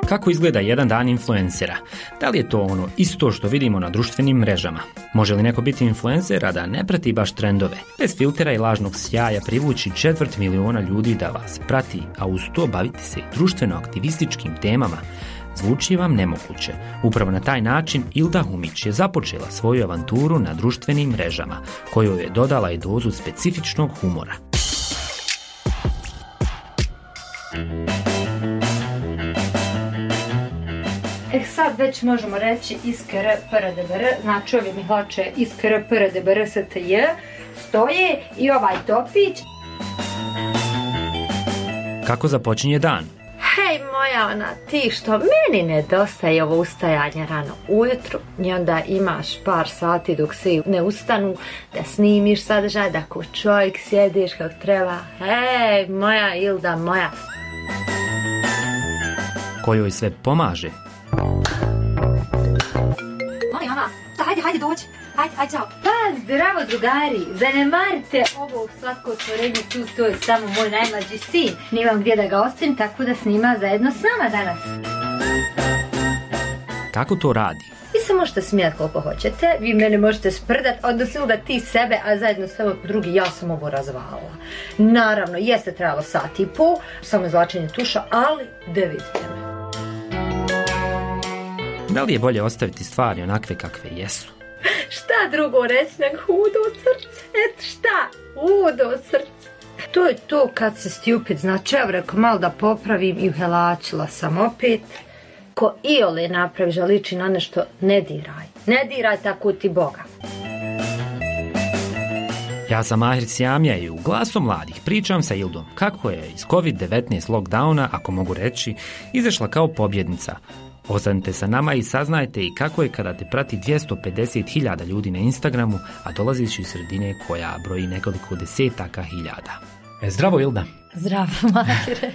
Kako izgleda jedan dan influencera? Da li je to ono isto što vidimo na društvenim mrežama? Može li neko biti influencer, a da ne prati baš trendove? Bez filtera i lažnog sjaja privući 250 000 ljudi da vas prati, a uz to baviti se društveno-aktivističkim temama? Zvuči vam nemoguće. Upravo na taj način Ilda Humić je započela svoju avanturu na društvenim mrežama, kojoj je dodala i dozu specifičnog humora. Sad već možemo reći ISKR-PRDBR, znači ovi mi hlače ISKR-PRDBR-STJ, stoje i ovaj topić. Kako započinje dan? Hej moja ti što meni nedostaje ovo ustajanje rano ujutru i onda imaš par sati dok svi ne ustanu da snimiš sadržaj, da ko čovjek sjediš kako treba. Hej moja Ilda moja. Kojoj sve pomaže? Molim mama, hajde dođi. Hajde, čao. Pa, zdravo drugari, zanemarite ovo slatko otvorenje, to je samo moj najmlađi sin. Nimam gdje da ga ostavim, tako da snima zajedno s nama danas. Kako to radi? Vi se možete smijati koliko hoćete, vi mene možete sprdat, odnosno da ti sebe, a zajedno s tebe drugi, ja sam ovo razvalila. Naravno, jeste trebalo sat i pol, samo izvlačenje tuša, ali da vidite me. Da li je bolje ostaviti stvari onakve kakve jesu? Šta drugo reći nego hudo srce? Eto šta? Hudo srce. To je to kad se stupid, znači evo rekao malo da popravim i uhelačila sam opet. Ko iole napravi žaliči na nešto, ne diraj. Ne diraj tako ti Boga. Ja sam Mahir Sjamija i u Glasu mladih pričam sa Ildom kako je iz COVID-19 lockdowna, ako mogu reći, izašla kao pobjednica. Ostanite sa nama i saznajte i kako je kada te prati 250 000 ljudi na Instagramu, a dolaziš iz sredine koja broji nekoliko desetaka hiljada. Zdravo Ilda. Zdravo Mahire.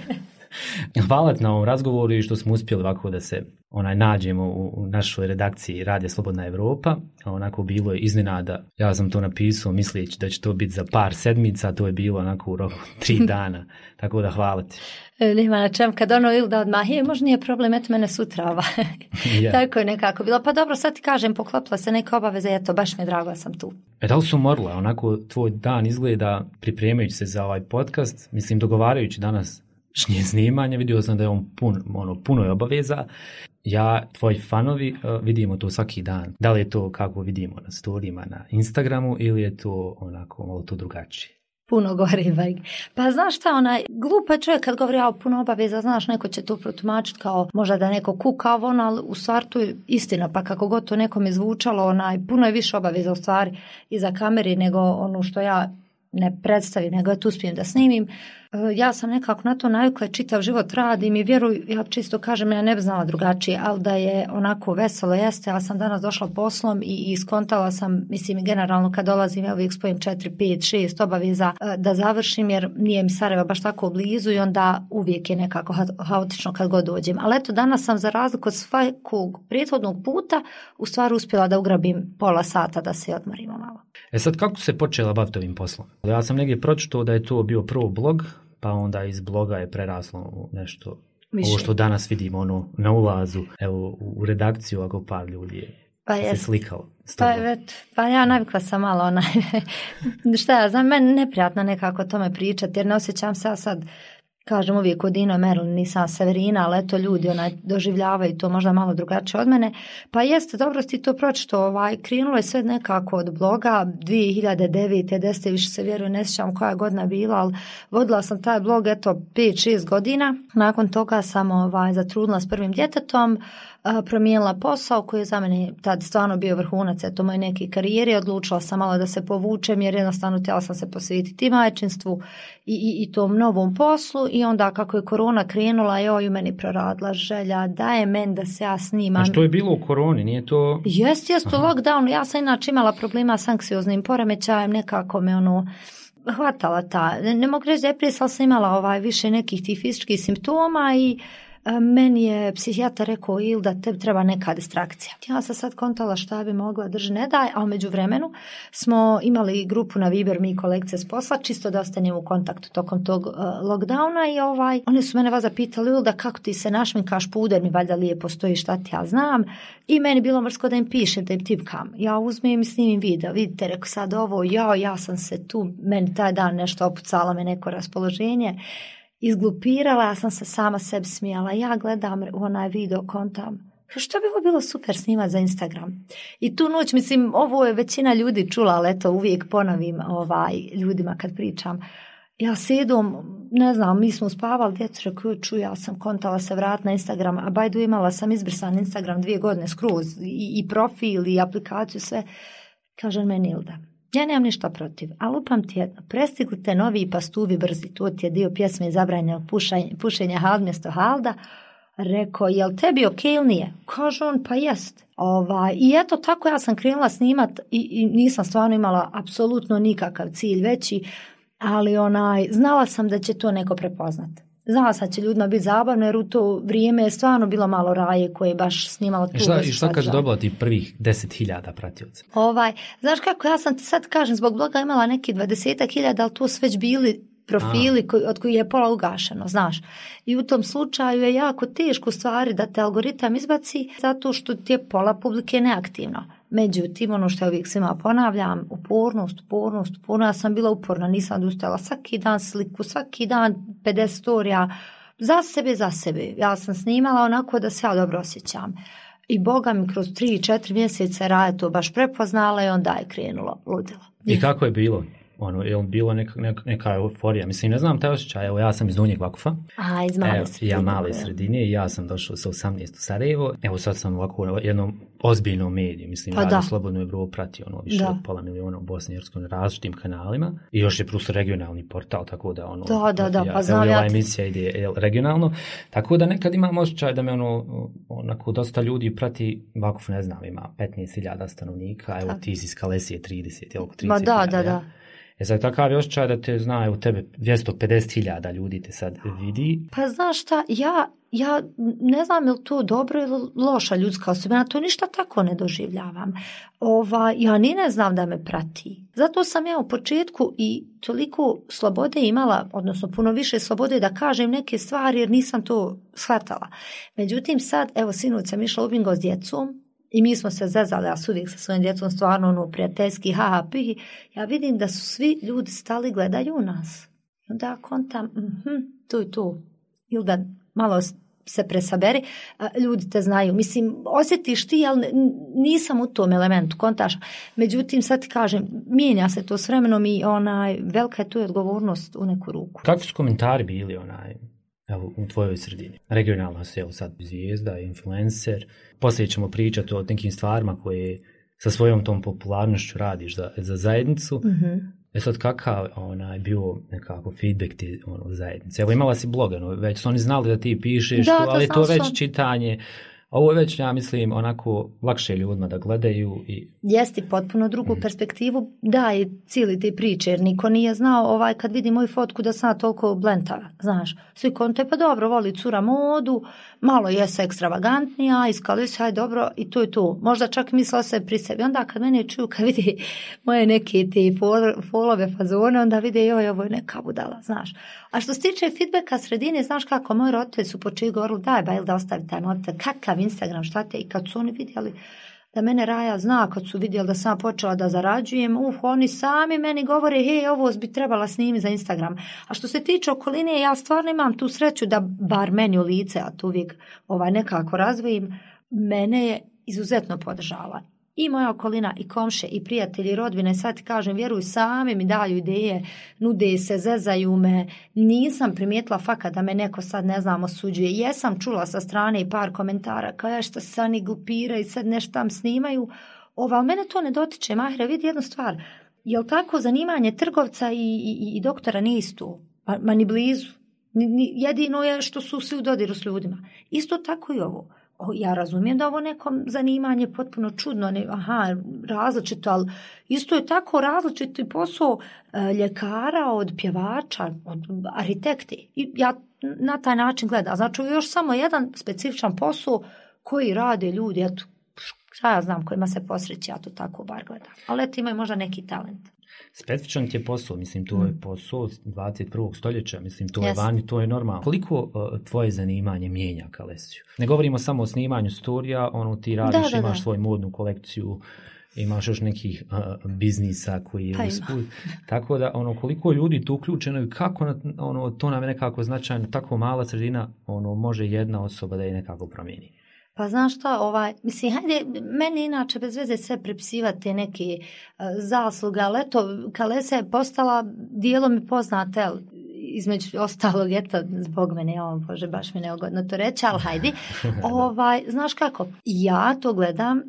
Hvala ti na ovom razgovoru i što smo uspjeli ovako da se nađemo u našoj redakciji Radija Slobodna Evropa. Onako bilo je iznenada. Ja sam to napisao misleći da će to biti za par sedmica, to je bilo onako u roku 3 dana. Tako da hvala ti. Nema na čem, kad Ilda odmah možda nije problem, eto mene sutra yeah. Tako je nekako bilo. Pa dobro, sad ti kažem, poklopila se neka obaveza, eto, baš mi je drago da sam tu. Da li su umorila? Onako tvoj dan izgleda pripremajući se za ovaj podcast, mislim dogovarajući danas snimanje, vidio sam da je on puno je obaveza. Ja, tvoji fanovi, vidimo to svaki dan. Da li je to kako vidimo na storijima na Instagramu ili je to onako malo to drugačije? Puno gore, pa znaš šta, glupa čovjek kad govori puno obaveza, znaš, neko će to protumačiti kao možda da neko kuka, ali u stvari to je istina, pa kako god to nekom je zvučalo, puno je više obaveza u stvari iza kamere nego ono što ja ne predstavim, nego ja tu uspijem da snimim. Ja sam nekako na to navikla, čitav život radim i vjeruj, ja čisto kažem, ja ne bi znala drugačije, ali da je onako veselo jeste, ja sam danas došla poslom i iskontala sam, mislim generalno kad dolazim, ja uvijek spojim 4, 5, 6 obaveza da završim, jer nije mi Sarajevo baš tako blizu i onda uvijek je nekako haotično kad god dođem. Ali eto, danas sam za razliku od svakog prethodnog puta u stvari uspjela da ugrabim pola sata da se odmorimo malo. Sad kako se počela baviti ovim poslom? Ja sam negdje pročitao da je to bio prvo blog, pa onda iz bloga je preraslo u nešto, ovo što danas vidimo na ulazu, evo u redakciju, ako par ljudi je se slikalo. Pa ja navikla sam malo šta ja znam, meni neprijatno nekako o tome pričati, jer ne osjećam se ja sad, kažem uvijek od Dino Merlin, nisam Severina, ali eto ljudi doživljavaju to možda malo drugačije od mene. Pa jeste, dobro si to pročito, krenulo je sve nekako od bloga 2009. 10. više se vjeruje, ne sjećam koja godina bila, ali vodila sam taj blog 5-6 godina. Nakon toga sam zatrudnila s prvim djetetom, promijenila posao koji je za mene tad stvarno bio vrhunac moje neke karijere, odlučila sam malo da se povučem jer jednostavno htjela sam se posvetiti majčinstvu i tom novom poslu i onda kako je korona krenula joj u meni proradila želja da je meni da se ja snimam. A što je bilo u koroni, nije to? Jeste u lockdownu, ja sam inače imala problema s anksioznim poremećajem, nekako me hvatala ta, ne mogu reći depresija, ali sam imala više nekih tih fizičkih simptoma i meni je psihijatar rekao Ilda, tebi treba neka distrakcija. Ja sam sad kontala šta bi mogla, drži ne daj, a u međuvremenu smo imali grupu na Viber, mi kolegice s posla, čisto da ostanemo u kontaktu tokom tog lockdowna i oni su mene vas zapitali, Ilda, kako ti se našminkaš, puder mi valjda lijepo stoji, šta ti ja znam, i meni bilo mrsko da im pišem, da im tipkam. Ja uzmem i snimim video, vidite, rekao sad ovo, ja sam se tu, meni taj dan nešto opucala me neko raspoloženje, izglupirala, ja sam se sama sebi smijala, ja gledam onaj video, kontam, što bi ovo bilo super snimati za Instagram. I tu noć, mislim, ovo je većina ljudi čula, ali eto, uvijek ponovim ljudima kad pričam. Ja sedom, ne znam, mi smo spavali, djecu rekao, ja sam kontala se vrat na Instagram, a bajdu imala sam izbrisan Instagram 2 godine skroz, i profil, i aplikaciju, sve. Kaže meni Ilda, ja nemam ništa protiv, ali upam ti jedno, prestigli te novi pastuvi brzi, to ti je dio pjesme zabranjenog pušenja hald mjesto halda. Rekao, jel tebi ok ili nije? Kaže on, pa jest. I eto tako ja sam krenula snimat i nisam stvarno imala apsolutno nikakav cilj veći, ali znala sam da će to neko prepoznat. Znala sam da će ljudima biti zabavno, jer u to vrijeme je stvarno bilo malo raje koje je baš snimalo tu. I šta kaže dobila ti prvih 10.000 pratioca? Znaš kako, ja sam ti sad kažem, zbog bloga imala neki 20.000, ali to su već bili profili od kojih je pola ugašeno, znaš. I u tom slučaju je jako teško stvari da te algoritam izbaci zato što ti je pola publike neaktivno. Međutim, ono što ja uvijek svima ponavljam, upornost. Ja sam bila uporna, nisam odustajala. Svaki dan sliku, svaki dan 50 storija, za sebe. Ja sam snimala onako da se ja dobro osjećam. I Boga mi kroz 3-4 mjeseca Raja to baš prepoznala i onda je krenulo ludilo. I kako je bilo? Je li bilo neka euforija? Mislim, ne znam taj osjećaj, evo ja sam iz Donjeg Vakufa. Iz male sredine. Ja male sredine i ja sam došao sa 18 u Sarajevo. Evo sad sam ovako u jednom ozbiljnom mediju, mislim, Radio Slobodnu Evropu prati više od 500.000 u Bosni i Hercegovini na različitim kanalima i još je plus regionalni portal, tako da pa znam ova emisija ide regionalno, tako da nekad imam osjećaj da me onako dosta ljudi prati. Vakuf, ne znam, ima 15.000 stanovnika, evo ti si iz Kalesije 30, oko 30.000. Da. Sad takav je osjećaj da te zna, u tebe 250.000 ljudi te sad vidi. Pa znaš šta, ja ne znam je li to dobro ili loša ljudska osobina, to ništa tako ne doživljavam. Ja ni ne znam da me prati. Zato sam ja u početku i toliko slobode imala, odnosno puno više slobode da kažem neke stvari jer nisam to shvatala. Međutim sad, evo sinoć sam išla u bingo s djecom, i mi smo se zezali, ja uvijek sa svojim djecom stvarno prijateljski, ja vidim da su svi ljudi stali, gledaju u nas. I onda kontam, tu i tu. Ili da malo se presaberi, ljudi te znaju. Mislim, osjetiš ti, ali nisam u tom elementu, kontaš. Međutim, sad ti kažem, mijenja se to s vremenom i velika je tu odgovornost u neku ruku. Kakvi su komentari bili evo, u tvojoj sredini? Regionalna si, evo sad zvijezda, influencer. Poslije ćemo pričati o nekim stvarima koje sa svojom tom popularnošću radiš za zajednicu. Mm-hmm. Sad kakav bio nekako feedback ti zajednice? Evo imala si blog, već su oni znali da ti pišeš, ali to već čitanje. Ovo je već, ja mislim, onako lakše ljudima da gledaju. Jesti potpuno drugu perspektivu daje cijeli te priče, jer niko nije znao kad vidi moju fotku da sam toliko blentava, znaš. Svi konte, pa dobro, voli cura modu, malo jesa ekstravagantnija, iskali se, aj dobro, i to je to. Možda čak mislila se pri sebi. Onda kad mene čuju, kad vidi moje neke te folove fazone, onda vide, joj, ovo je neka budala, znaš. A što se tiče feedbacka sredine, znaš kako, moji roditelji su počeli govorili, daj ba, ili da ostavi taj mobitel, kakav Instagram, šta te, i kad su oni vidjeli da mene Raja zna, kad su vidjeli da sam počela da zarađujem, oni sami meni govore, hej, ovo bi trebala snimiti za Instagram. A što se tiče okoline, ja stvarno imam tu sreću da bar meni u lice, a tu uvijek nekako razvojim, mene je izuzetno podržala. I moja okolina, i komše, i prijatelji, i rodbine, sad ti kažem, vjeruj, sami mi daju ideje, nude se, zezaju me. Nisam primijetila fakat da me neko sad, ne znam, osuđuje. Jesam čula sa strane i par komentara, kao što se oni glupiraju i sad nešto tam snimaju. Ali mene to ne dotiče. Mahre, vidi jednu stvar. Jel tako zanimanje trgovca i doktora nije isto? Ma ni blizu. Jedino je što su svi u dodiru s ljudima. Isto tako i ovo. Ja razumijem da ovo nekom zanimanje potpuno čudno, različito, ali isto je tako različiti posao ljekara od pjevača, od arhitekti. I ja na taj način gledam. Znači, još samo jedan specifičan posao koji rade ljudi, eto, ja znam kojima se posreći, ja to tako bar gledam. Ali eto, imaju možda neki talent. Specifičan ti je posao, mislim, to je posao 21. stoljeća, mislim, to je vani, to je normalno. Koliko tvoje zanimanje mijenja Kalesiju? Ne govorimo samo o snimanju storija, ti radiš, imaš svoju modnu kolekciju, imaš još nekih biznisa koji je usput. Tako da, koliko ljudi tu uključeno i kako, to nam je nekako značajno, tako mala sredina, može jedna osoba da je nekako promijeni. Pa znaš šta, mislim, hajde, meni inače bez veze sve prepisivati neke zasluge, ali eto, Kalesija je postala dijelom i poznata, između ostalog, eto, zbog mene, Bože, baš mi neugodno to reći, ali hajde, znaš kako, ja to gledam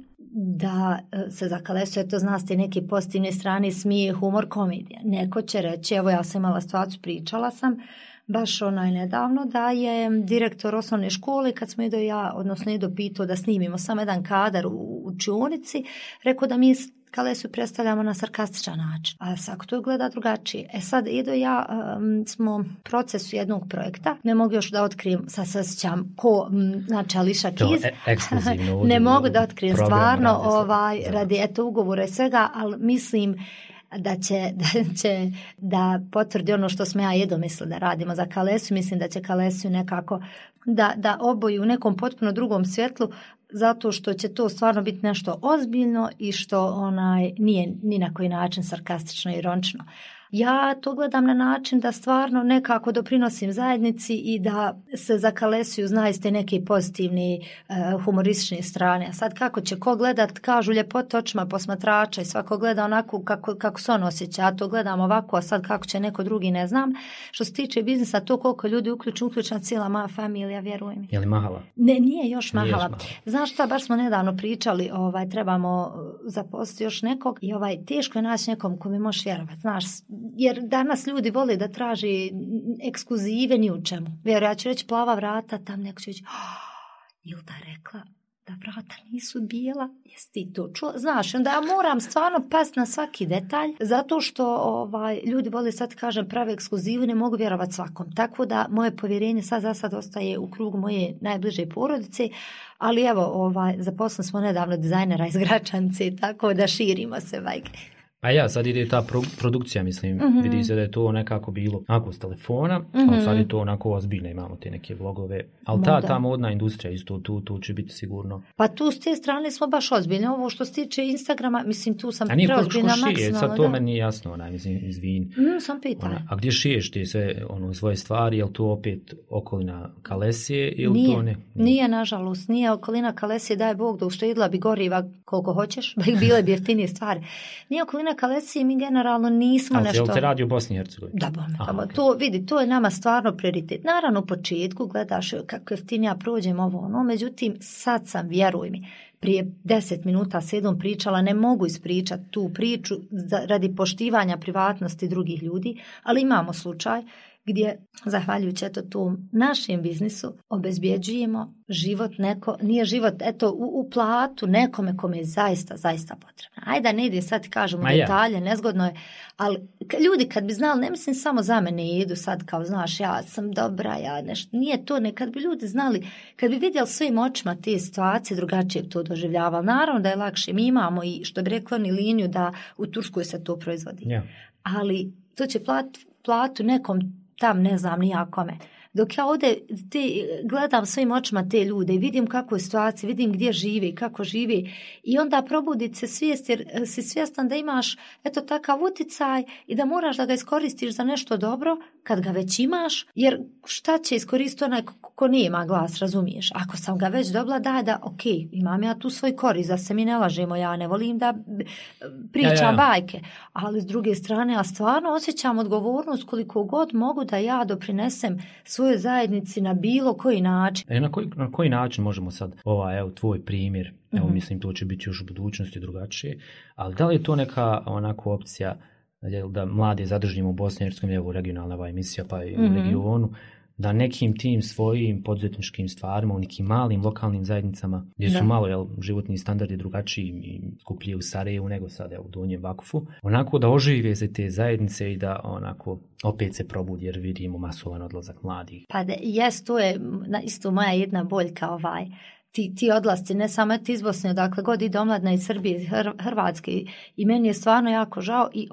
da se za Kalesiju, eto, znaš ti neke pozitivne strane, smije, humor, komedija. Neko će reći, evo, ja sam imala situaciju, pričala sam, baš nedavno, da je direktor osnovne škole, kad smo Ido pitao da snimimo samo jedan kadar u učionici, rekao da mi Kalesiju predstavljamo na sarkastičan način. A svako to gleda drugačije. Sad Ido i ja smo u procesu jednog projekta. Ne mogu još da otkrijem, sad se osjećam ko, znači Ališa Kiz. Ekskluzivno. Ne mogu da otkrijem stvarno radi ugovora i svega, ali mislim da će da potvrdi ono što smo ja i Ido mislili da radimo za Kalesiju. Mislim da će Kalesiju nekako da oboji u nekom potpuno drugom svjetlu, zato što će to stvarno biti nešto ozbiljno i što nije ni na koji način sarkastično i ironično. Ja to gledam na način da stvarno nekako doprinosim zajednici i da se za Kalesiju zna iz te neke pozitivne humoristične strane. A sad kako će ko gledat, kažu ljepote očima posmatrača i svako gleda onako kako se on osjeća. Ja to gledam ovako, a sad kako će neko drugi ne znam. Što se tiče biznisa, to koliko ljudi uključena cijela moja familija, vjerujem. Je li mahala? Ne, nije još mahala. Znaš šta, baš smo nedavno pričali, trebamo zaposliti još nekog i teško je naći nekom ko mi možeš vjerovati, znaš, jer danas ljudi vole da traži ekskluzive ni u čemu. Vjerujem, ja ću reći plava vrata, tam neko će reći, Ilda rekla da vrata nisu bijela, jesi ti to čuo? Znaš, onda ja moram stvarno pasti na svaki detalj, zato što ljudi vole, sad kažem, prave ekskluzivu, ne mogu vjerovati svakom. Tako da moje povjerenje sad za sad ostaje u krugu moje najbliže porodice, ali evo, zaposlili smo nedavno dizajnera iz Gračanice, tako da širimo se, vajke. A ja, sad ide ta produkcija, mislim, vidi se da je to nekako bilo onako s telefona, ali sad je to onako ozbiljno, imamo te neke vlogove, ali ta modna industrija isto, tu će biti sigurno. Pa tu s te strane smo baš ozbiljni, ovo što se tiče Instagrama, mislim, tu sam preozbiljna maksimalno. Sad to meni nije jasno, mislim, izvini. Sam pitala. A gdje šiješ ti sve svoje stvari, je li to opet okolina Kalesije ili to ne? Nije, nažalost, nije okolina Kalesije, daj Bog da uštedila bi goriva koliko hoćeš, bile bi jeftinije stvari. Nije okolina Kalesije, mi generalno nismo nešto... Ali se radi u Bosni i Hercegovini? Da, okay. To vidi, to je nama stvarno prioritet. Naravno, u početku gledaš kako jeftinija prođem međutim, sad sam, vjeruj mi, prije 10 minuta s Edom pričala, ne mogu ispričati tu priču radi poštivanja privatnosti drugih ljudi, ali imamo slučaj gdje, zahvaljujući tom našem biznisu, obezbjeđujemo život nije život, u platu nekome kome je zaista, zaista potrebno. Ajde, ne idem sad kažemo detalje, nezgodno je, ali ljudi kad bi znali, ne mislim samo za mene idu sad kao, znaš, ja sam dobra, ja nešto, nije to, kad bi ljudi znali, kad bi vidjeli svojim očima te situacije, drugačije to doživljavali. Naravno da je lakše, mi imamo i, što bi rekla, ni liniju da u Turskoj se to proizvodi. Yeah. Ali to će platu nekom tam, ne znam nijakome. Dok ja ovdje gledam svojim očima te ljude i vidim kako je situacija, vidim gdje žive i kako žive i onda probuditi se svijest jer si svjestan da imaš takav utjecaj i da moraš da ga iskoristiš za nešto dobro kad ga već imaš, jer šta će iskoristiti onaj ko nije ima glas, razumiješ? Ako sam ga već dobila, da, ok, imam ja tu svoj korist, da se mi ne lažemo, ja ne volim da pričam bajke, ali s druge strane, ja stvarno osjećam odgovornost koliko god mogu da ja doprinesem svojoj zajednici na bilo koji način. Na koji način možemo sad, tvoj primjer, mislim to će biti još u budućnosti drugačije, ali da li je to neka onako opcija da mlade zadržimo u Bosni i Hercegovini, regionalna ova emisija pa i u regionu, da nekim tim svojim poduzetničkim stvarima u nekim malim lokalnim zajednicama gdje su malo životni standardi drugačiji i skuplji u Sarajevu nego sada u Donjem Vakufu, onako da ožive se te zajednice i da onako opet se probudi jer vidimo masovan odlazak mladih. Pa to je isto moja jedna boljka ti odlasci, ne samo ti iz Bosne, odakle god ide omladna iz Srbije, iz Hrvatske i meni je stvarno jako žao i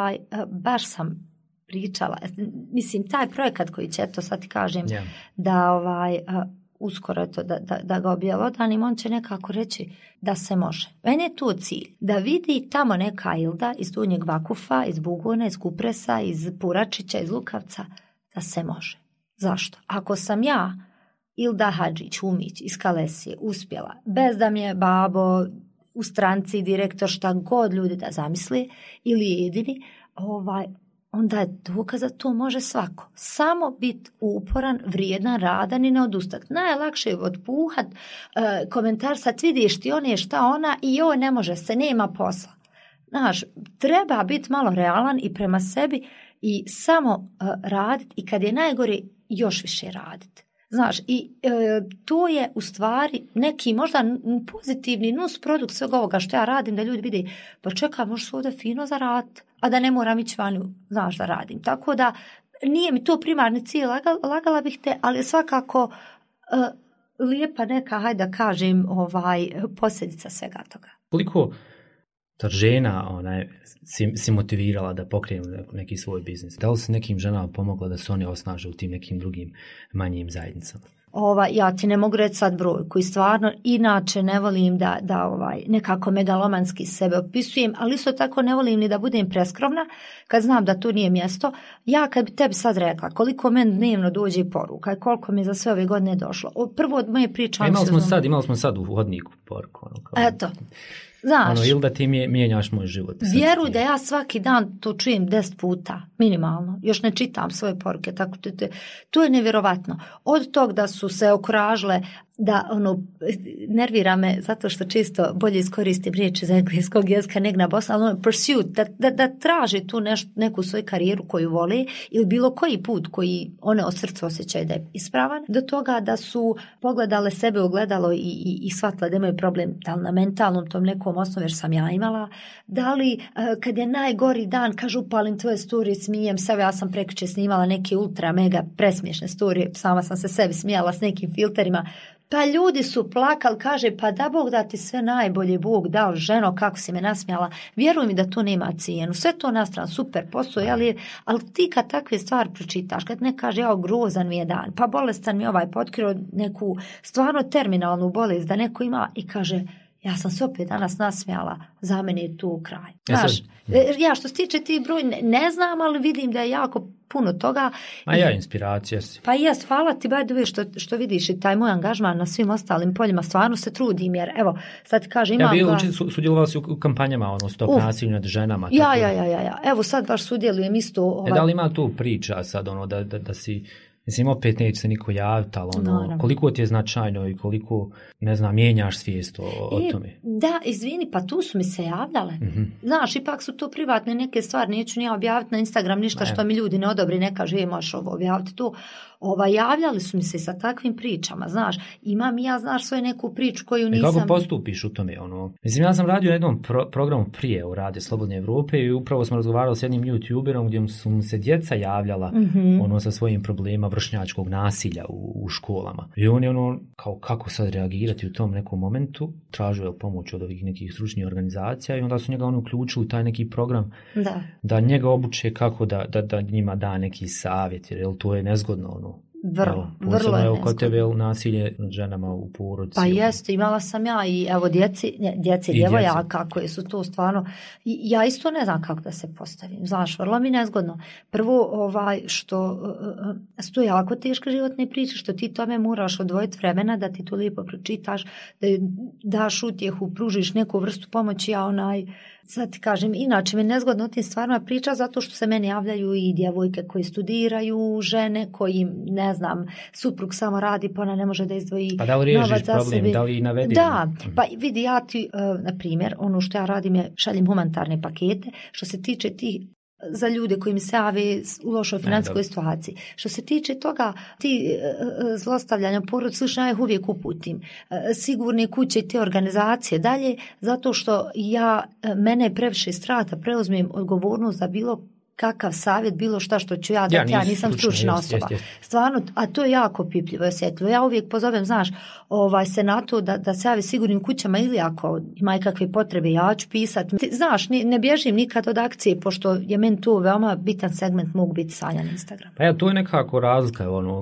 baš sam pričala. Mislim, taj projekat koji će, eto sad ti kažem, da uskoro eto, da ga objelodanim, on će nekako reći da se može. Meni je tu cilj da vidi tamo neka Ilda iz Donjeg Vakufa, iz Bugona, iz Kupresa, iz Puračića, iz Lukavca, da se može. Zašto? Ako sam ja, Ilda Hadžić-Umić iz Kalesije, uspjela, bez da mi je babo u stranci, direktor, šta god ljudi da zamisli, ili jedini, onda je dokaz da to može svako. Samo biti uporan, vrijedan, radan i ne odustati. Najlakše je otpuhat, komentar sad vidiš ti on je šta ona i joj ne može se, nema posla. Znaš, treba biti malo realan i prema sebi i samo raditi i kad je najgore još više raditi. Znaš, i to je u stvari neki možda pozitivni nusprodukt svega ovoga što ja radim, da ljudi vide, pa čekaj, možeš ovdje fino zaraditi, a da ne moram ići vani, znaš, da radim. Tako da nije mi to primarni cilj, lagala bih te, ali svakako lijepa neka, hajde da kažem, posljedica svega toga. Koliko ta žena si motivirala da pokrenu neki svoj biznis? Da li si nekim ženama pomogla da se one osnaže u tim nekim drugim manjim zajednicama? Ja ti ne mogu reći sad broj koji stvarno inače ne volim da nekako megalomanski sebe opisujem, ali isto tako ne volim ni da budem preskromna kad znam da to nije mjesto. Ja kad bi tebi sad rekla koliko meni dnevno dođe poruka i koliko mi za sve ove godine došlo. Prvo od moje priče... Imali smo sad u hodniku poruku. Eto. Znaš, ili da ti mijenjaš moj život. Vjeruj da ja svaki dan to čujem 10 puta, minimalno. Još ne čitam svoje poruke, tako to je nevjerovatno. Od tog da su se okuražile, da nervira me zato što često bolje iskoristim riječi iz engleskog jezika nego na bosanskom, ali pursuit, da traži tu neku svoju karijeru koju vole ili bilo koji put koji one od srca osjećaju da je ispravan, do toga da su pogledale sebe u ogledalo i shvatile da imaju problem, da li na mentalnom tom nekom osnovu jer sam ja imala, da li kad je najgori dan kažu upalim tvoje storije, smijem sebe, ja sam prekjučer snimala neke ultra mega presmiješne storije, sama sam se sebi smijala s nekim filterima. Pa ljudi su plakali, kaže, pa da Bog da ti sve najbolje, Bog dao, ženo, kako si me nasmijala. Vjeruj mi da to nema cijenu. Sve to na stranu, super posao, ali ti kad takve stvari pročitaš, kad ne kaže, grozan mi je dan, pa bolestan mi je potkrio neku stvarno terminalnu bolest, da neko ima i kaže, ja sam se opet danas nasmijala, za mene je tu kraj. Znaš, ja što se tiče ti broj, ne znam, ali vidim da je jako puno toga. Inspiracija si. Pa jest, hvala ti by the way što vidiš i taj moj angažman na svim ostalim poljima, stvarno se trudim, jer evo, sad ti kaže imam... Sudjelovala si u kampanjama, stop nasilju nad ženama. Ja. Evo sad baš sudjelujem isto... Da li ima tu priča sad, da si... Mislim, opet neće se niko javiti, ali koliko ti je značajno i koliko, ne znam, mijenjaš svijest o tome? Da, izvini, pa tu su mi se javljale. Mm-hmm. Znaš, ipak su to privatne neke stvari, neću ni objaviti na Instagram ništa što mi ljudi ne odobri, ne kaže, možeš objaviti to. Javljali su mi se sa takvim pričama, znaš, imam ja, znaš, svoju neku priču koju nisam... Kako postupiš u tome, Mislim, ja sam radio na jednom programu prije u Radio Slobodne Evrope i upravo smo razgovarali s jednim youtuberom gdje su mu se djeca javljala, sa svojim problemima vršnjačkog nasilja u školama. I on je kao kako sad reagirati u tom nekom momentu, tražio je pomoć od ovih nekih stručnih organizacija i onda su njega uključili u taj neki program da njega obuče kako da njima da neki savjet, jer to je nezgodno, Vrlo je kod tebe nasilje nad ženama u porodici. Pa jeste, imala sam ja i evo djeci djevojaka koje su to stvarno, ja isto ne znam kako da se postavim, znaš, vrlo mi nezgodno. Prvo, što su to jako teške životne priče, što ti tome moraš odvojiti vremena da ti to lijepo pročitaš, da daš utjehu, pružiš neku vrstu pomoći, sad ti kažem, inače mi je nezgodno o tim stvarima priča zato što se meni javljaju i djevojke koji studiraju, žene koji, ne znam, suprug samo radi pa ona ne može da izdvoji novac za sebe. Pa da li riješiš problem, da li navediš? Da, pa vidi, ja ti, na primjer, ono što ja radim je šaljem humanitarne pakete, što se tiče tih za ljude koji mi se jave u lošoj financijskoj situaciji. Što se tiče toga, ti zlostavljanja porodice, ja ih uvijek uputim. Sigurne kuće i te organizacije dalje, zato što mene je previše strata, preuzmem odgovornost za bilo kakav savjet, bilo šta što ću ja dati, ja nisam stručna osoba. Stvarno, a to je jako pipljivo i osjetljivo. Ja uvijek pozovem, znaš, se na to da se javi sigurnim kućama ili ako ima kakve potrebe, ja ću pisati. Znaš, ne bježim nikad od akcije, pošto je meni to veoma bitan segment, mogu biti Sanja na Instagramu. Pa to je nekako razlika,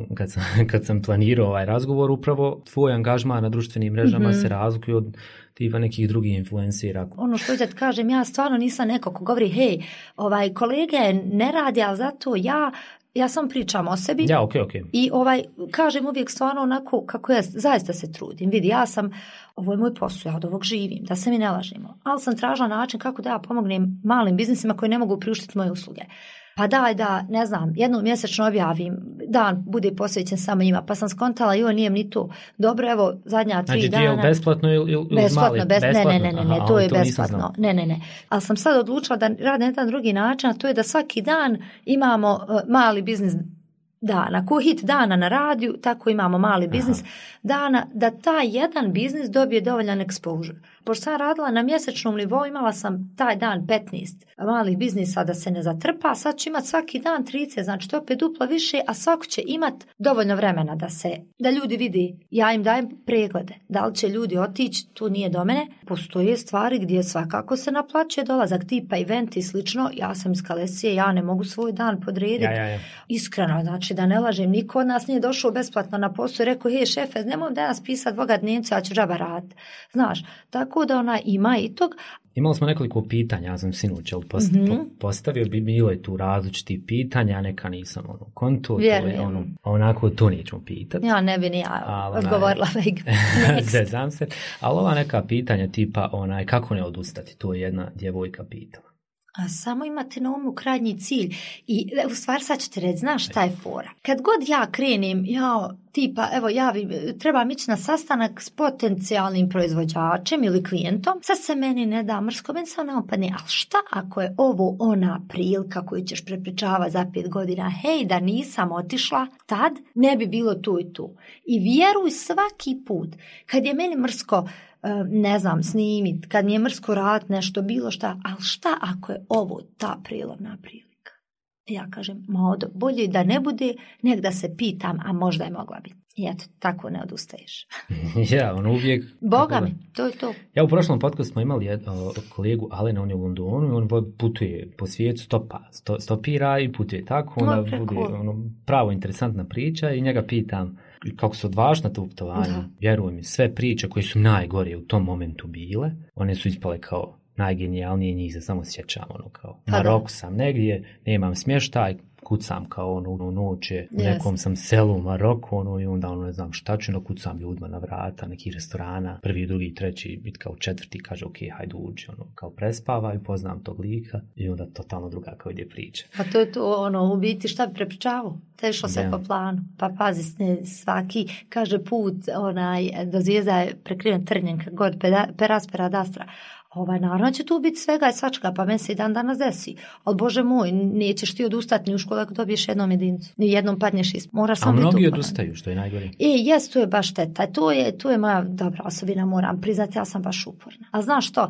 kad sam planirao ovaj razgovor, upravo tvoj angažman na društvenim mrežama se razlikuje od tipa nekih drugih influencera. Ono što ću ti kažem, ja stvarno nisam neko ko govori, hej, kolege ne radi, ali zato ja sam pričam o sebi. Ja, okay. I kažem uvijek stvarno onako kako ja zaista se trudim. Vidi, ovo je moj posao, ja od ovog živim, da se mi ne lažemo. Ali sam tražila način kako da ja pomognem malim biznisima koji ne mogu priuštiti moje usluge. Pa da, ne znam, jednom mjesečno objavim, dan bude posvećen samo njima, pa sam skontala, nije mi ni to. Dobro, evo, zadnja 3 dana. Znači, ti je besplatno ili uz mali? Ne, to je besplatno. Ne. Ali sam sad odlučila da radim jedan drugi način, a to je da svaki dan imamo mali biznis dana. Ko hit dana na radiju, tako imamo mali biznis dana, da taj jedan biznis dobije dovoljan exposure. Pošto sam radila na mjesečnom nivou, imala sam taj dan 15 malih biznisa da se ne zatrpa, sad ću imati svaki dan 30, znači to je opet duplo više, a svako će imati dovoljno vremena da ljudi vidi. Ja im dajem preglede. Da li će ljudi otići, tu nije do mene. Postoje stvari gdje svakako se naplaćuje dolazak, tipa event i slično. Ja sam iz Kalesije, ja ne mogu svoj dan podrediti. Ja. Iskreno, znači da ne lažem, niko od nas nije došao besplatno na posao i rekao, hej šefe, nemoj danas pisati Boga dnevnicu, ja ću džaba raditi. Znaš, tako da ona ima i tog. Imali smo nekoliko pitanja, ja sam sinoć postavio, bilo je tu različitih pitanja, neka nisam kontu, onako to nećemo pitati. Ja ne bi ni ja odgovorila. Zezam se, ali ova neka pitanja tipa kako ne odustati, to je jedna djevojka pitala. A samo imate na umu krajnji cilj i u stvari sad ćete reći, znaš šta je fora. Kad god ja krenem, trebam ići na sastanak s potencijalnim proizvođačem ili klijentom, sad se meni ne da mrsko, meni se ne opadne, ali šta ako je ovo ona prilika koju ćeš prepričavati za 5 godina, hej, da nisam otišla, tad ne bi bilo tu i tu. I vjeruj svaki put, kad je meni mrsko, ne znam, snimit, kad mi je mrsko raditi nešto, bilo šta, ali šta ako je ovo ta prijelomna prilika? Ja kažem, bolje da ne bude, nek da se pitam, a možda je mogla biti. I eto, tako ne odustaješ. Ja, uvijek... Boga mi, to je to. Ja u prošlom podcastu smo imali kolegu Alena, on je u Londonu i on putuje po svijetu, stopira i putuje tako, onda bude pravo interesantna priča i njega pitam kako se odvažna to putovanje. Vjeruj mi, sve priče koje su najgore u tom momentu bile, one su ispale kao najgenijalnije, njih se samo sjećam, kao Maroku sam negdje, nemam smještaj, kucam kao u noće, u nekom sam selu u Maroku, i onda ne znam šta ću, kucam ljudima na vrata, nekih restorana, 1., 2., 3., bit kao 4. kaže, ok, hajde uđi, kao prespavaj, poznam tog lika i onda totalno druga kao ide priča. Pa to je to, u biti šta bi prepričavao? Tešlo sve po planu, pa pazi, svaki, kaže put, do zvijezda je prekriven trnjem, god peraspera dastra. Naravno će tu biti svega i svačka, pa meni se i dan danas desi. Ali Bože moj, nećeš ti odustati ni u školu ako dobiješ jednom jedincu. Ni jednom padneš ispod. Moraš sam biti mnogi odustaju, što je najgore. Jes, to je baš šteta. To je moja dobra osobina, moram priznati, ja sam baš uporna. A znaš što,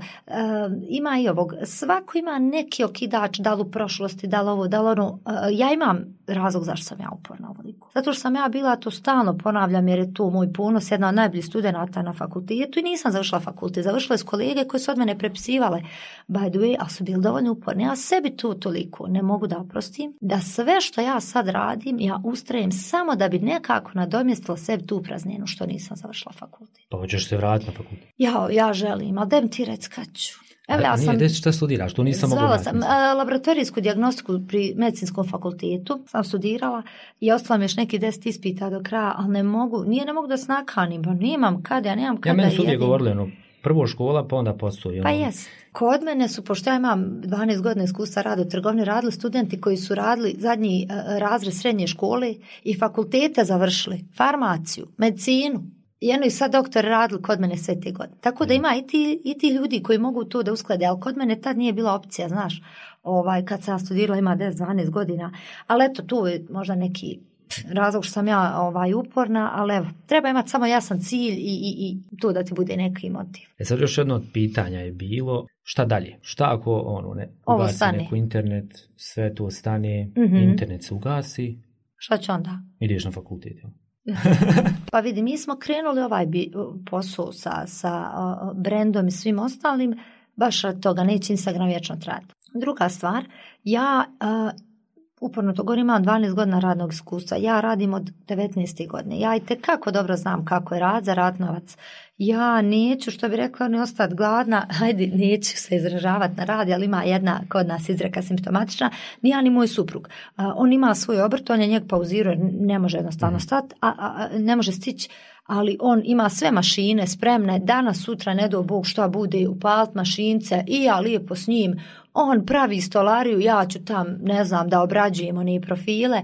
ima i ovog, svako ima neki okidač, da li u prošlosti, da li ovo, da li ono. Ja imam razlog zašto sam ja uporna ovoliko. Zato što sam ja bila, to stalno ponavljam, jer je to moj ponos, jedna od najboljih studenata na fakultetu i nisam završila fakultet. Završile s kolege koji su od mene prepisivale, by the way, ali su bili dovoljno uporni. Ja sebi tu toliko ne mogu da oprostim, da sve što ja sad radim, ja ustrajem samo da bi nekako nadomjestila sebi tu prazninu što nisam završila fakultet. Pa hoćeš se vratiti na fakultet? Ja želim, ali dajem ti reći kad ću. Evo, ja sam šta studiraš? To nisam mogla sam laboratorijsku dijagnostiku pri medicinskom fakultetu sam studirala i ostala mi još neki 10 ispita do kraja, ali ne mogu da se nakanim, pa nemam kad, ja nemam kada. Ja meni su uvijek govorili, prvo škola, pa onda postoji. Pa jest. Kod mene su, pošto ja imam 12 godina iskustva rada u trgovini, radili studenti koji su radili zadnji razred srednje škole i fakultete završili, farmaciju, medicinu. I eno i sad doktor radili kod mene sve te godine. Tako da ima i ti ljudi koji mogu to da usklade, ali kod mene tad nije bila opcija, znaš, kad sam studirala ima 10-12 godina, ali eto tu je možda neki razlog što sam ja uporna, ali evo, treba imati samo jasan cilj i to da ti bude neki motiv. Sad još jedno od pitanja je bilo, šta dalje? Šta ako ne ugasi neku internet, sve to stane, internet se ugasi? Šta će onda? Ideš na fakultet, jel? Pa vidi, mi smo krenuli ovaj posao sa brendom i svim ostalim, baš od toga neće Instagram vječno trajati. Druga stvar, ja uporno to govorim, imam 12 godina radnog iskustva, ja radim od 19. godine, ja itekako dobro znam kako je rad za rad novac. Ja neću, što bi rekla, ne ostati gladna, hajde, neću se izražavati na rad, ali ima jedna kod nas izreka simptomatična, ni ja ni moj suprug. On ima svoj obrt, on je njeg pauzirao, ne može jednostavno stati, ne može stići, ali on ima sve mašine spremne, danas, sutra, ne do Bog šta bude, upalit mašince i ja lijepo s njim, on pravi stolariju, ja ću tam, ne znam, da obrađujem one profile,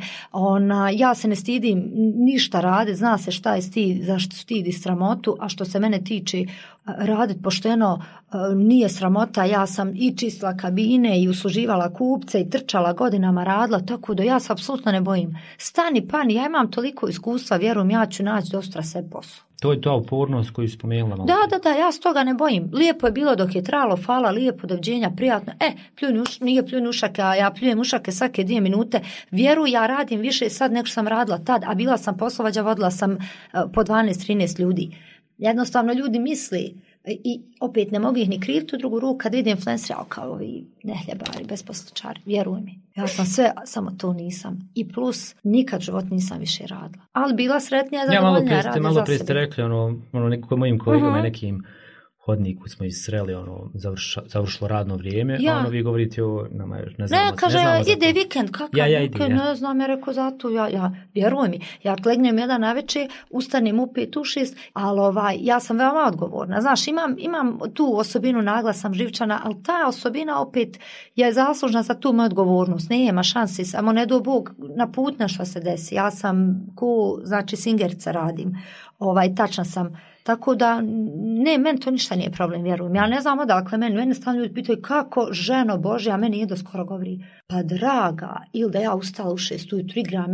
ja se ne stidim ništa raditi, zna se šta je stid, zašto stidi sramotu, a što se mene tiče raditi pošteno nije sramota, ja sam i čistila kabine i usluživala kupce i trčala godinama radila, tako da ja se apsolutno ne bojim. Stani, pani, ja imam toliko iskustva, vjerujem, ja ću naći dostra sve posao. To je ta upornost koju spomenula. Da, ja s toga ne bojim. Lijepo je bilo dok je trajalo, hvala, lijepo, doviđenja, prijatno. Nije pljun ušake, a ja pljujem ušake svake 2 minute. Vjeruj, ja radim više sad nego što sam radila tad, a bila sam poslovođa, vodila sam po 12-13 ljudi. Jednostavno ljudi misli, i opet ne mogu ih ni kriviti u drugu ruku kad vidim influenceri, kao ovi nehljebari, besposličari, vjeruj mi. Ja sam sve, samo to nisam. I plus, nikad život nisam više radila. Ali bila sretnija, zadovoljnija, radi za sebe. Malo prije ste rekli, neko mojim kolegama i nekim hodniku smo isreli, završilo radno vrijeme, a vi govorite o nama, ne znam. Ne, kaže, ide vikend, kakav vikend, ne znam, ja rekao zato, ja vjeruj mi, ja legnem jedan navečer, ustanem u 5 u 6, ali ja sam veoma odgovorna, znaš, imam tu osobinu, nagla sam živčana, ali ta osobina opet je zaslužna za tu moju odgovornost, nema šansi, samo ne do Bog na put nešto se desi, ja sam znači singerica radim, tačna sam. Tako da, ne, meni to ništa nije problem, vjerujem. Ja ne znam odakle mene stalno ljudi pitaju kako ženo Božja, a meni nije skoro govori, pa draga, ili da ja ustala u 6 ujutru, igram,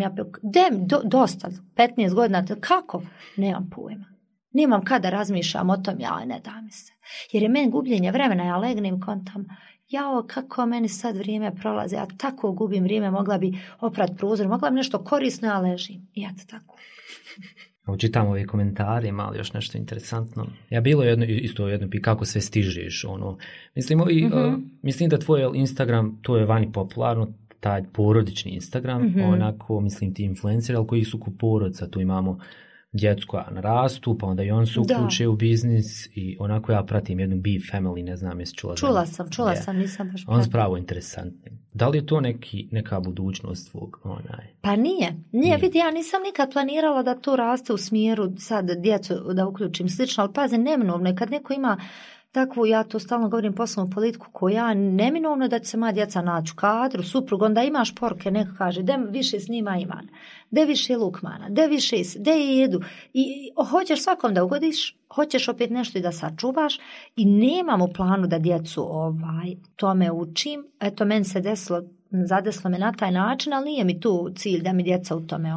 dosta, 15 godina, kako? Nemam pojma. Nemam kada razmišljam o tom, ne da mi se. Jer je meni gubljenje vremena, ja legnem kontam, kako meni sad vrijeme prolazi, ja tako gubim vrijeme, mogla bi oprat prozor, mogla bi nešto korisno, ja ležim. I eto tako. Čitam ove komentare, malo još nešto interesantno. Ja bilo jedno kako sve stižeš, mislim da tvoj Instagram, to je vani popularno, taj porodični Instagram, onako, mislim ti influenceri, ali koji su ko porodca, tu imamo djecu koja narastu, pa onda i on se uključe u biznis i onako ja pratim jednu Be Family, ne znam jesi čula. Čula sam, nisam baš on spravo interesantni. Da li je to neka budućnost tvog? Pa nije, vidi, ja nisam nikad planirala da to raste u smjeru sad djecu da uključim slično, ali pazi, neminovno je kad neko ima takvu, ja to stalno govorim, poslovnu politiku koja neminovno da će se moja djeca naći u kadru, suprug, onda imaš poruke, neko kaže, de više snima Ivan, de više Lukmana, de više, de jedu. I hoćeš svakom da ugodiš, hoćeš opet nešto i da sačuvaš i nemam u planu da djecu tome učim. Eto, meni se zadeslo me na taj način, ali nije mi tu cilj da mi djeca u tome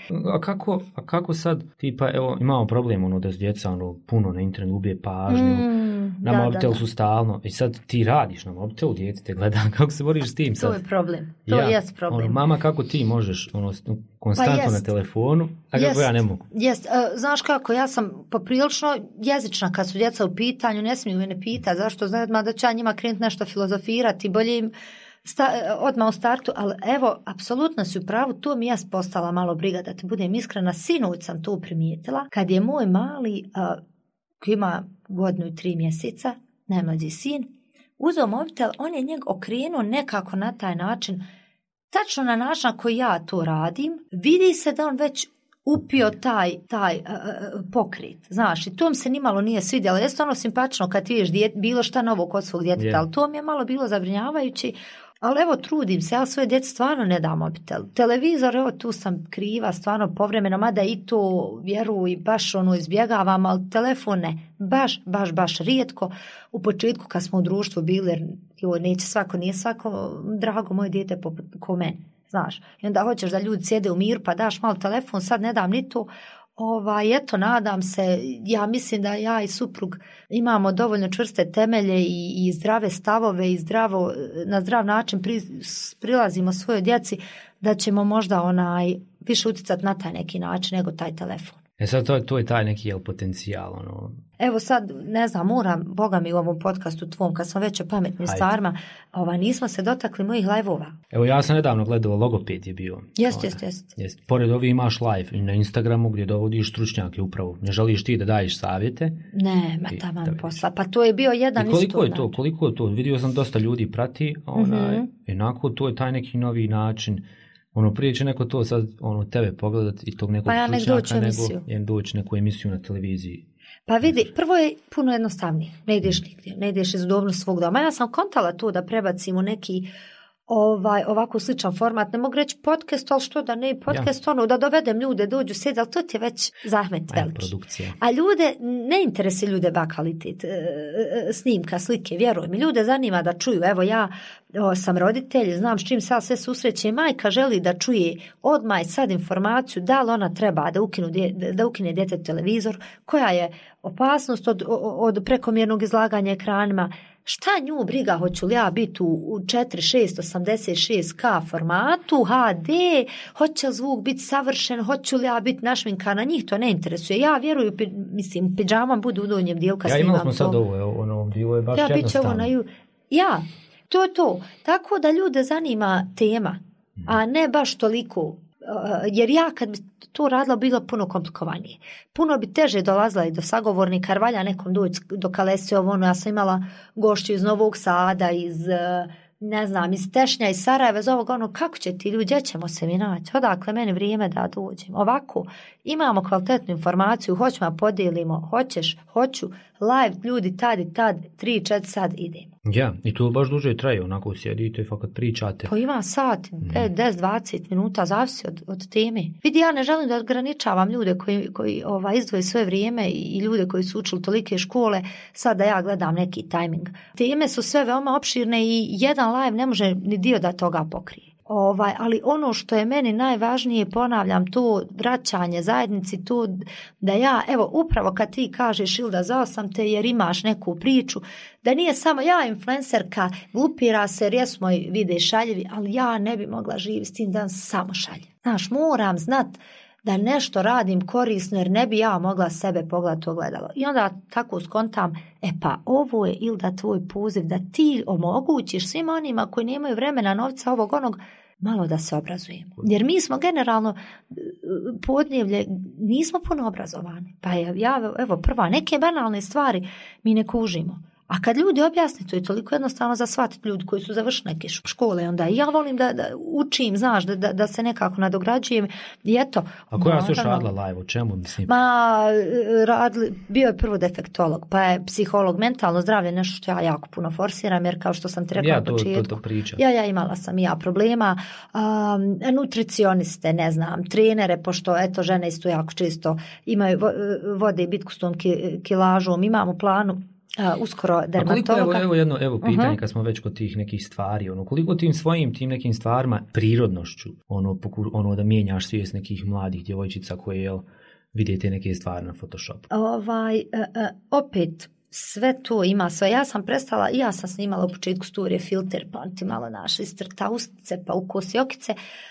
A kako sad, tipa, evo, imamo problem, da s djeca, puno na internetu ubije pažnju, na mobitel su stalno, i sad ti radiš na mobitelu, djece te gleda, kako se boriš s tim sad? To je problem, jest problem. Mama, kako ti možeš, konstantno na telefonu, a kako ja ne mogu? Znaš kako, ja sam poprilično jezična kad su djeca u pitanju, ne smiju me ne pitati, zašto znam da će ja njima krenuti nešto filozofirati, bolje im odmah u startu, ali evo, apsolutno si u pravu, to mi je postala malo briga, da te budem iskrena, sinoć sam to primijetila, kad je moj mali, koji ima 1 godinu i 3 mjeseca, najmlađi sin, uzeo mobitel, on je njeg okrenuo nekako na taj način, tačno na način koji ja to radim, vidi se da on već upio taj pokret, znaš, i to mi se nimalo nije svidjelo, jeste ono simpatično kad vidiš bilo šta novo kod svog djeteta, ali to mi je malo bilo zabrinjavajući, Ali evo, trudim se, ja svoje djeci stvarno ne dam mobitel. Televizor, evo, tu sam kriva, stvarno povremeno, mada i to, vjeruj, baš izbjegavam, ali telefon ne, baš rijetko. U početku kad smo u društvu bili, jer nije svako drago moje dijete ko meni, znaš. I onda hoćeš da ljudi sjede u miru, pa daš malo telefon, sad ne dam ni to. Eto, nadam se, ja mislim da ja i suprug imamo dovoljno čvrste temelje i zdrave stavove i na zdrav način prilazimo svojoj djeci, da ćemo možda više utjecati na taj neki način nego taj telefon. Sad to je taj neki potencijal. Evo sad, ne znam, moram, Boga mi u ovom podcastu tvom, kad smo već o pametnim stvarima, nismo se dotakli mojih live-ova. Evo, ja sam nedavno gledao, logoped je bio. Jest. Pored ovih imaš live i na Instagramu gdje dovodiš stručnjake upravo. Ne želiš ti da daješ savjete? Ne, taman posla. Pa to je bio jedan isto. Koliko je to? Vidio sam dosta ljudi prati, jednako to je taj neki novi način. Prije će neko to sad tebe pogledati i tog nekog stručnjaka, nego doći neku emisiju na televiziji. Pa vidi, prvo je puno jednostavnije. Ne ideš nigdje, ne ideš iz udobnosti svog doma. Ja sam kontala to da prebacimo neki ovako sličan format. Ne mogu reći podcast, ali što da ne podcast, da dovedem ljude, dođu sjedi, ali to ti je već zahmet veliki. Produkcija. A ljude, ne interesi ljude kvalitet snimka, slike, vjeruj mi. Ljude zanima da čuju. Evo ja sam roditelj, znam s čim se sve susreće. Majka želi da čuje odmah sad informaciju da li ona treba da ukine djetetu televizor, koja je opasnost od prekomjernog izlaganja ekranima. Šta nju briga, hoću li ja biti u 4.686K formatu, HD, hoće li zvuk biti savršen, hoću li ja biti našminka, na njih to ne interesuje. Ja vjeruju, mislim, pidžama budu u donjem dijelu kad snimam to. Ja imali smo sad ovo, bilo je baš jednostavno. To je to. Tako da ljude zanima tema, a ne baš toliko. Jer ja kad bi to radila bilo puno komplikovanije. Puno bi teže dolazila i do sagovornika, jer valja nekom doći do Kalese, ja sam imala gošću iz Novog Sada, iz Tešnja, iz Sarajeva, iz ovog, kako će ti ljudi, gdje ćemo se mi naći? Odakle meni vrijeme da dođem? Ovako, imamo kvalitetnu informaciju, hoćemo da podijelimo, hoću, live, ljudi tad i tad, 3-4 sad idemo. Ja, i to baš duže traje, onako sjedite i fakat pričate. Pa ima sat, 10-20 minuta, zavisi od teme. Vidi, ja ne želim da ograničavam ljude koji izdvoje svoje vrijeme i ljude koji su učili tolike škole, sad da ja gledam neki tajming. Teme su sve veoma opširne i jedan live ne može ni dio da toga pokrije. Ali ono što je meni najvažnije, ponavljam, to vraćanje zajednici, to da ja, evo, upravo kad ti kažeš Ilda, zvao sam te jer imaš neku priču, da nije samo ja influencerka, glupira se jer jesmo vide šaljevi, ali ja ne bi mogla živjeti s tim da samo šalje. Znaš, moram znat da nešto radim korisno jer ne bi ja mogla sebe pogledati ogledalo. I onda tako skontam, pa ovo je Ilda tvoj poziv da ti omogućiš svima onima koji nemaju vremena, novca, ovog onog, malo da se obrazujemo. Jer mi smo generalno podnevlje, nismo puno obrazovani. Pa evo prva, neke banalne stvari mi ne kužimo. A kad ljudi objasni, to je toliko jednostavno za shvatiti, ljudi koji su završili neke škole, onda i ja volim da učim, znaš, da se nekako nadograđujem. I eto. A koja su još radila live, o čemu mislim? Bio je prvo defektolog, pa je psiholog, mentalno zdravlje, nešto što ja jako puno forsiram, jer kao što sam ti rekla na početku. Ja imala sam i ja problema. Nutricioniste, ne znam, trenere, pošto eto žene isto jako često imaju vode bitku s tom kilažom, imamo u planu uskoro dermatologa. Evo pitanje kad smo već kod tih nekih stvari, koliko tim svojim tim nekim stvarima, prirodnošću, da mijenjaš svijest nekih mladih djevojčica koje vidite neke stvari na Photoshopu? Opet sve to ima sve. Ja sam prestala, ja sam snimala u početku storije filter, pa ti malo naš istrta ustice, pa ukosi okice.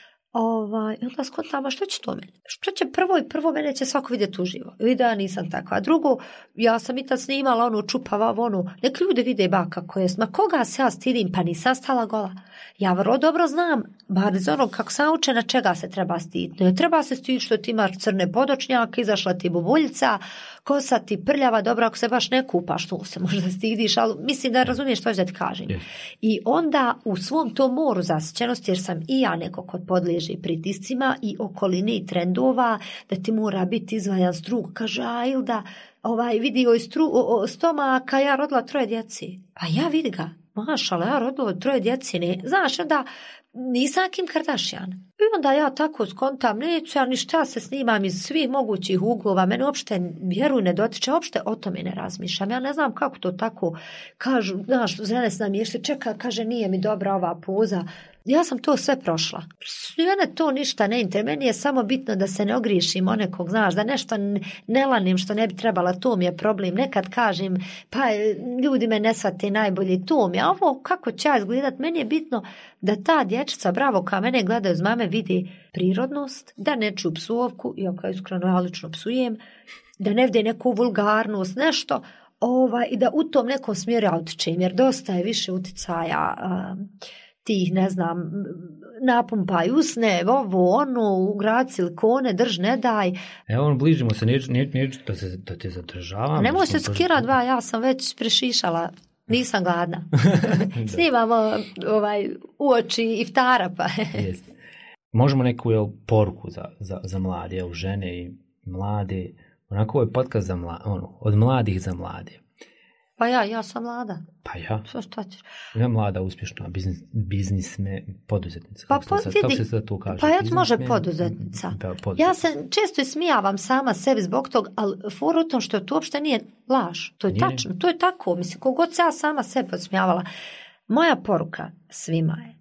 I onda skontama, što će to meni? Što će prvo mene će svako vidjeti uživo. Videa nisam takva. Drugo, ja sam i tad snimala čupava, nek ljudi vide baka koje ma koga se ja stidim, pa nisam stala gola. Ja vrlo dobro znam, bar iz onog kako sam učena, čega se treba stiditi. Ne treba se stiditi što ti imaš crne podočnjake, izašla ti bubuljica, kosa ti prljava, dobro ako se baš ne kupaš, to se možda stidiš, ali mislim da razumiješ što ću da ti kažem. Yes. I onda u svom tom moru zasićenosti, jer sam i ja neko ko podliježe pritiscima i okoline i trendova, da ti mora biti izvaljan strug, kaže, Ilda, vidio je stomaka, ja rodila 3 djeci. Pa ja vidi ga. mašala, ja rodila 3 djeci, znaš, onda nisam Kim Kardashian. I onda ja tako skontam, neću ja ništa, se snimam iz svih mogućih uglova, mene uopšte vjeruj ne dotiče, uopšte o tome ne razmišljam. Ja ne znam kako to tako kažu, znaš, žene se namješće, čeka, kaže nije mi dobra ova poza. Ja sam to sve prošla. Mene to ništa ne interesuje, meni je samo bitno da se ne ogriješim o nekog, znaš, da nešto ne lanim što ne bi trebala, to mi je problem. Nekad kažem, pa ljudi me ne shvate najbolje, to mi je, a ovo kako će ja izgledat, meni je bitno da ta dječica, bravo, kao mene gledaju iz mame, vidi prirodnost, da ne čuju psovku, iako iskreno ja lično psujem, da ne vide neku vulgarnost, nešto, i da u tom nekom smjeru ja utičem, jer dosta je više uticaja tih, ne znam, napumpaj usne, ovo, ono, ugrad silikone, drž, ne daj. Evo, bližimo se, neću da te zadržavam. Nemoj se skira dva, ja sam već prešišala, nisam gladna. Snimamo uoči iftara, pa. Možemo neku poruku za mlade, žene i mlade, onako je podcast od mladih za mlade. Pa ja sam mlada. Pa ja. Šta ćeš? Ja mlada, uspješna, poduzetnica. Pa kako se to kaže? Pa može poduzetnica. Ja se često smijavam sama sebi zbog tog, ali fora u tom što to uopšte nije laž. To je tačno, to je tako. Mislim, kogod se ja sama sebi podsmijavala. Moja poruka svima je,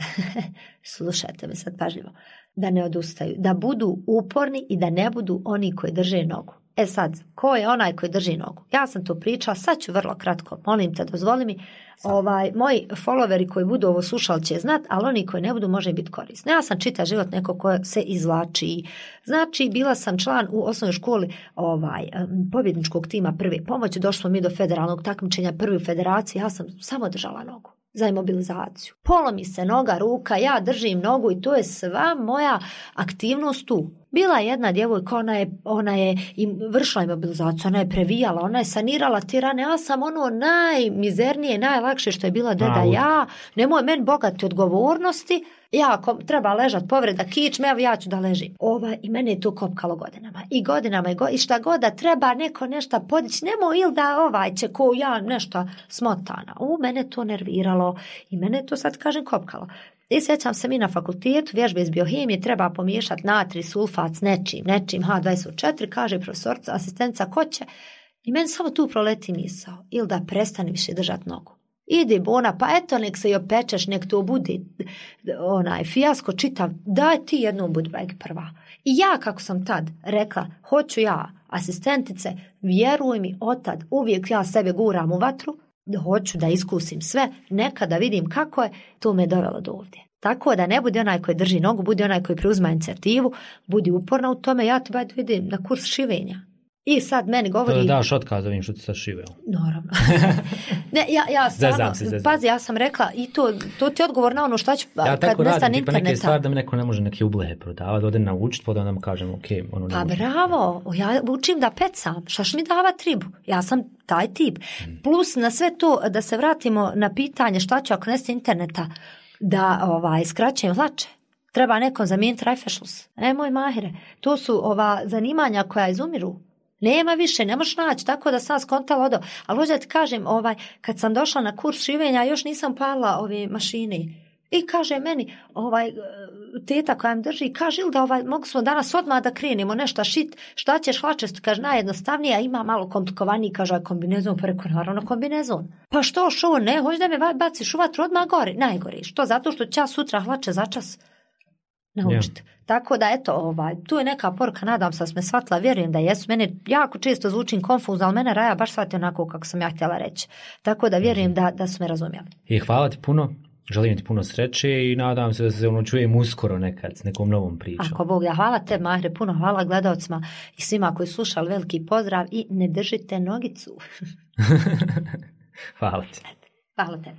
slušajte me sad pažljivo, da ne odustaju, da budu uporni i da ne budu oni koji drže nogu. E sad, ko je onaj koji drži nogu? Ja sam to pričala, sad ću vrlo kratko, molim te, dozvoli mi. Moji followeri koji budu ovo slušali će znat, ali oni koji ne budu može biti korisni. Ja sam čitav život neko ko se izvlači. Znači, bila sam član u osnovnoj školi pobjedničkog tima prve pomoći, došli smo mi do federalnog takmičenja prve federacije, ja sam samo držala nogu za imobilizaciju. Polomi se noga, ruka, ja držim nogu i to je sva moja aktivnost tu. Bila je jedna djevojka, ona je vršila imobilizaciju, ona je previjala, ona je sanirala te rane, ja sam najmizernije, najlakše što je bila deda ja, nemoj meni bogati odgovornosti, ja ako treba ležat povreda kičme, evo ja ću da ležim. I mene je to kopkalo godinama i šta god da treba neko nešto podići, nemoj ili da će ko ja nešto smotana. Mene to nerviralo i mene to sad kažem kopkalo. I sjećam se mi na fakultetu, vježbe iz biohemije, treba pomiješati natri, sulfat s nečim, H24, kaže profesorica, asistentica, ko će? I meni samo tu proleti misao, ili da prestane više držati nogu. Idi bona, pa eto nek se i opečeš, nek to bude fijasko čitav, daj ti jednom budi bajk prva. I ja kako sam tad rekla, hoću ja, asistentice, vjeruj mi, otad uvijek ja sebe guram u vatru, hoću da iskusim sve, nekada da vidim kako je, to me dovelo do ovdje. Tako da ne budi onaj koji drži nogu, budi onaj koji preuzma inicijativu, budi uporna u tome, ja te vidim na kurs šivenja. I sad meni govori... To daš otkaz ovim što ti sad šiveo. Naravno. Ne, ja stvarno, pazi, ja sam rekla i to ti je odgovor na ono šta ću kad nestane interneta. Neke stvari da mi neko ne može neke ublehe prodavati, ode naučiti, pa da nam kažem, ok, ono ne može. Pa bravo, ja učim da pecam, šaš mi davat ribu, ja sam taj tip. Plus na sve to, da se vratimo na pitanje šta ću ako nestane interneta, da skraćujem hlače. Treba nekom zamijeniti rajfešlus. Moj mahire, to su zanimanja koja izumiru. Nema više, ne možeš naći, tako da sam skontala odo. Ali hoću da ti kažem, kad sam došla na kurs šivenja, još nisam palila ove mašine. I kaže meni, teta koja mi drži, kaže ili da mogu smo danas odmah da krenemo nešto šit, šta ćeš hlačest, kaže najjednostavnije, a ima malo komplikovaniji, kaže kombinezon, preko naravno kombinezon. Pa što ne, hoćeš da me baciš u vatru odmah gore, najgore. Što? Zato što ću ja sutra hlače začas naučiti. Yeah. Tako da eto, tu je neka poruka, nadam se da sam me shvatila, vjerujem da jesu. Mene jako često zvučim konfuzno, ali mene Raja baš shvati onako kako sam ja htjela reći. Tako da vjerujem da su me razumjeli. I hvala ti puno, želim ti puno sreće i nadam se da se čujem uskoro nekad s nekom novom pričom. Ako Bog, ja hvala te, Mahre, puno hvala gledalcima i svima koji slušali, veliki pozdrav i ne držite nogicu. Hvala ti. Hvala tebi.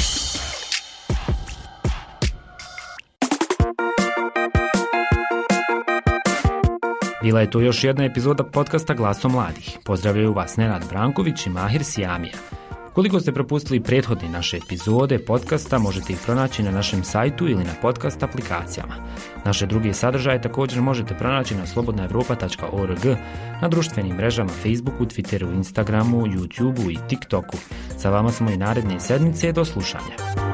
Bila je to još jedna epizoda podcasta Glaso mladih. Pozdravljaju vas Nenad Branković i Mahir Sijamija. Koliko ste propustili prethodne naše epizode podcasta, možete ih pronaći na našem sajtu ili na podcast aplikacijama. Naše druge sadržaje također možete pronaći na slobodnaevropa.org, na društvenim mrežama Facebooku, Twitteru, Instagramu, YouTubeu i TikToku. Sa vama smo i naredne sedmice, do slušanja.